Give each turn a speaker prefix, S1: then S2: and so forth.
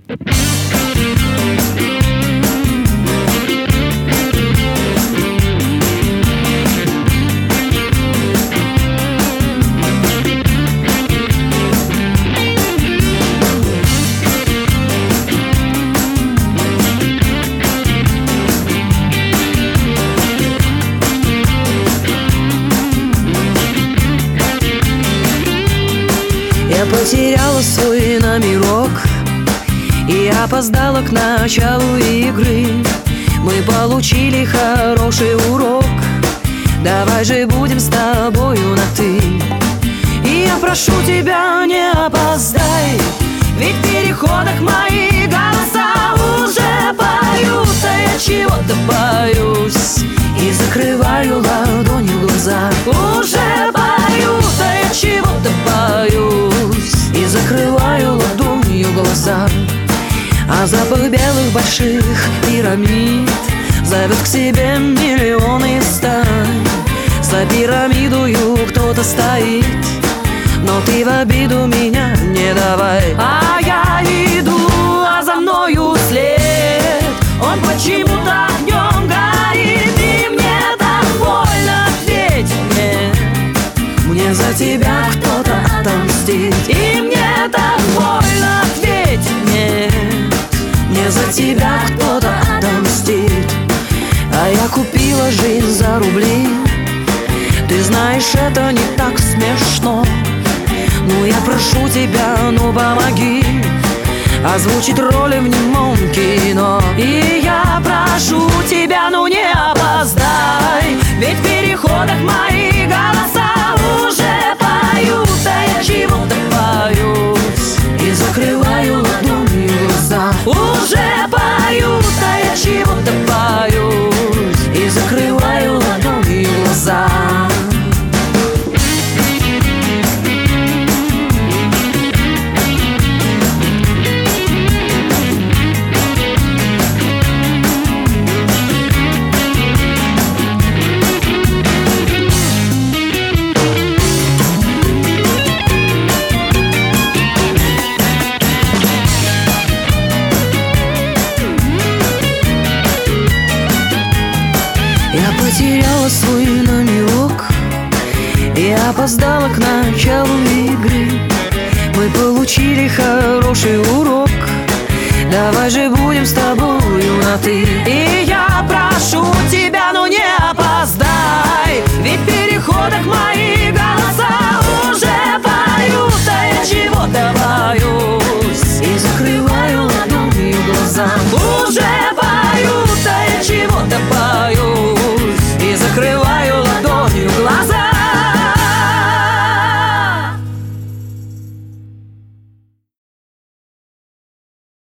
S1: Я потеряла свой номерок и опоздала к началу игры. Мы получили хороший урок. Давай же будем с тобою на «ты». И я прошу тебя, не опоздай, ведь в переходах мои голоса уже поют. А я чего-то боюсь и закрываю ладонью глаза. Уже поют, а я чего-то боюсь и закрываю ладонью глаза. А запах белых больших пирамид зовет к себе миллионы стаи. За пирамидою кто-то стоит, но ты в обиду меня не давай. А я иду, а за мною след, он почему-то огнем горит. И мне так больно, ответь мне, мне за тебя кто-то отомстит. И мне так больно, ответь мне, мне за тебя кто-то отомстит. А я купила жизнь за рубли. Ты знаешь, это не так смешно. Ну я прошу тебя, ну помоги озвучить роли в немом кино. И я прошу тебя, ну не опоздай, ведь в переходах мои голоса уже поют. А я чего-то боюсь и закрываю ладонью глаза. Уже поют, а я чего-то боюсь и закрываю ладонью глаза. Я потеряла свой номерок и опоздала к началу игры. Мы получили хороший урок. Давай же будем с тобою на «ты». И я прошу тебя, ну не опоздай, ведь в переходах мои голоса уже поют. А я чего-то боюсь и закрываю ладонью глаза. Уже